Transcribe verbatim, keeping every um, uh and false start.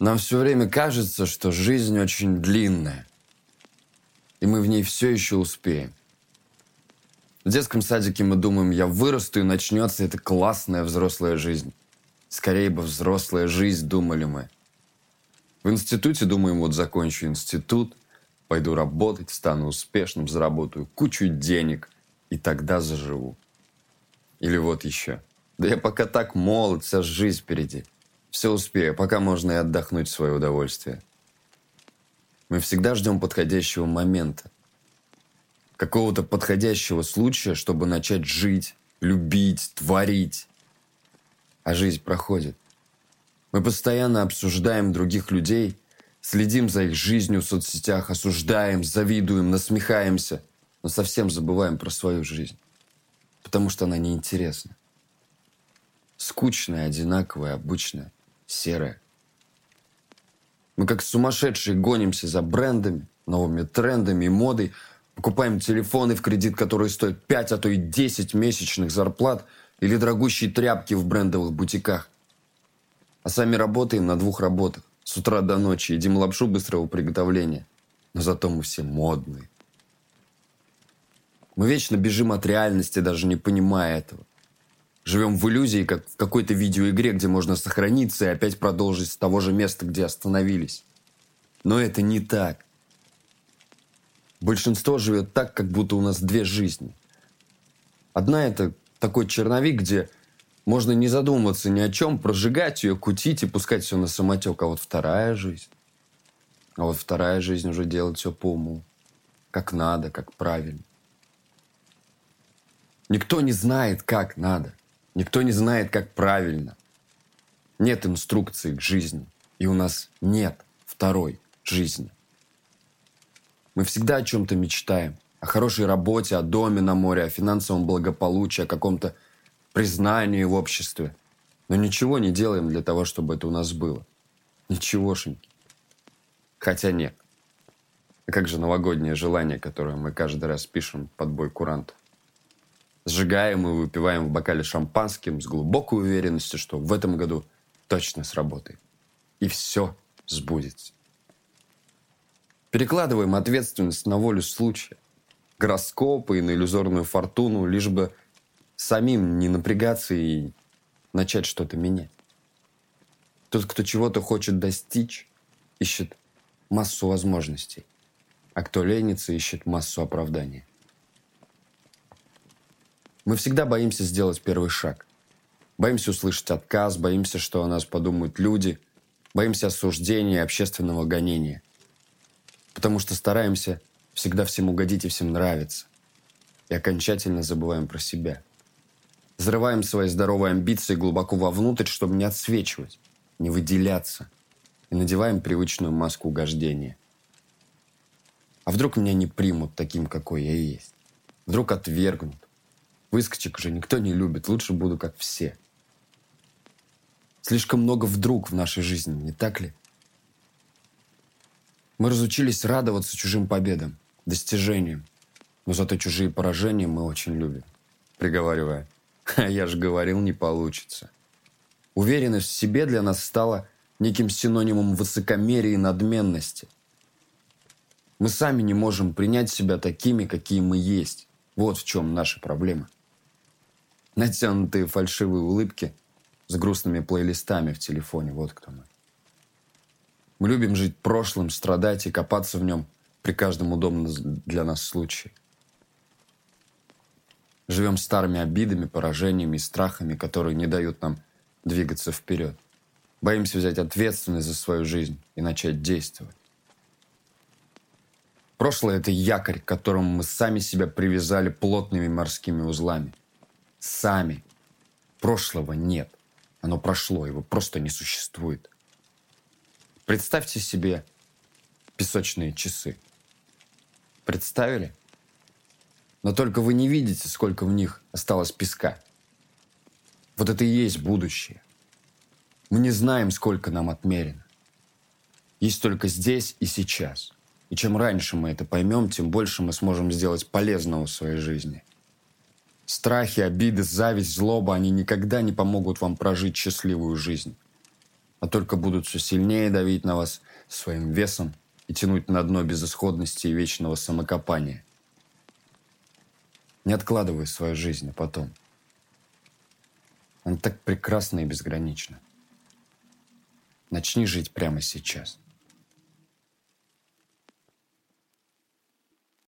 Нам все время кажется, что жизнь очень длинная, и мы в ней все еще успеем. В детском садике мы думаем, я вырасту, и начнется эта классная взрослая жизнь. Скорее бы взрослая жизнь, думали мы. В институте думаем, вот закончу институт, пойду работать, стану успешным, заработаю кучу денег, и тогда заживу. Или вот еще. Да я пока так молод, вся жизнь впереди. Все успею, пока можно и отдохнуть в свое удовольствие. Мы всегда ждем подходящего момента. Какого-то подходящего случая, чтобы начать жить, любить, творить. А жизнь проходит. Мы постоянно обсуждаем других людей, следим за их жизнью в соцсетях, осуждаем, завидуем, насмехаемся, но совсем забываем про свою жизнь. Потому что она неинтересна. Скучная, одинаковая, обычная, серая. Мы как сумасшедшие гонимся за брендами, новыми трендами и модой, покупаем телефоны в кредит, которые стоят пять, а то и десять месячных зарплат, или дорогущие тряпки в брендовых бутиках. А сами работаем на двух работах. С утра до ночи едим лапшу быстрого приготовления. Но зато мы все модные. Мы вечно бежим от реальности, даже не понимая этого. Живем в иллюзии, как в какой-то видеоигре, где можно сохраниться и опять продолжить с того же места, где остановились. Но это не так. Большинство живет так, как будто у нас две жизни. Одна – это такой черновик, где можно не задумываться ни о чем, прожигать ее, кутить и пускать все на самотек. А вот вторая жизнь. А вот вторая жизнь уже делать все по уму. Как надо, как правильно. Никто не знает, как надо. Никто не знает, как правильно. Нет инструкции к жизни. И у нас нет второй жизни. Мы всегда о чем-то мечтаем. О хорошей работе, о доме на море, о финансовом благополучии, о каком-то признании в обществе. Но ничего не делаем для того, чтобы это у нас было. Ничегошеньки. Хотя нет. А как же новогоднее желание, которое мы каждый раз пишем под бой куранту? Сжигаем и выпиваем в бокале шампанским с глубокой уверенностью, что в этом году точно сработает. И все сбудется. Перекладываем ответственность на волю случая, гороскопы и на иллюзорную фортуну, лишь бы самим не напрягаться и начать что-то менять. Тот, кто чего-то хочет достичь, ищет массу возможностей, а кто ленится, ищет массу оправданий. Мы всегда боимся сделать первый шаг. Боимся услышать отказ, боимся, что о нас подумают люди, боимся осуждения и общественного гонения. Потому что стараемся всегда всем угодить и всем нравиться. И окончательно забываем про себя. Взрываем свои здоровые амбиции глубоко вовнутрь, чтобы не отсвечивать, не выделяться. И надеваем привычную маску угождения. А вдруг меня не примут таким, какой я есть? Вдруг отвергнут? Выскочек уже никто не любит, лучше буду как все. Слишком много вдруг в нашей жизни, не так ли? Мы разучились радоваться чужим победам, достижениям, но зато чужие поражения мы очень любим, приговаривая: «А я же говорил, не получится». Уверенность в себе для нас стала неким синонимом высокомерия и надменности. Мы сами не можем принять себя такими, какие мы есть. Вот в чем наша проблема. Натянутые фальшивые улыбки с грустными плейлистами в телефоне. Вот кто мы. Мы любим жить прошлым, страдать и копаться в нем при каждом удобном для нас случае. Живем старыми обидами, поражениями и страхами, которые не дают нам двигаться вперед. Боимся взять ответственность за свою жизнь и начать действовать. Прошлое – это якорь, к которому мы сами себя привязали плотными морскими узлами. Сами. Прошлого нет. Оно прошло, его просто не существует. Представьте себе песочные часы. Представили? Но только вы не видите, сколько в них осталось песка. Вот это и есть будущее. Мы не знаем, сколько нам отмерено. Есть только здесь и сейчас. И чем раньше мы это поймем, тем больше мы сможем сделать полезного в своей жизни. Страхи, обиды, зависть, злоба, они никогда не помогут вам прожить счастливую жизнь. а только будут все сильнее давить на вас своим весом и тянуть на дно безысходности и вечного самокопания. Не откладывай свою жизнь на потом. Она так прекрасна и безгранична. Начни жить прямо сейчас.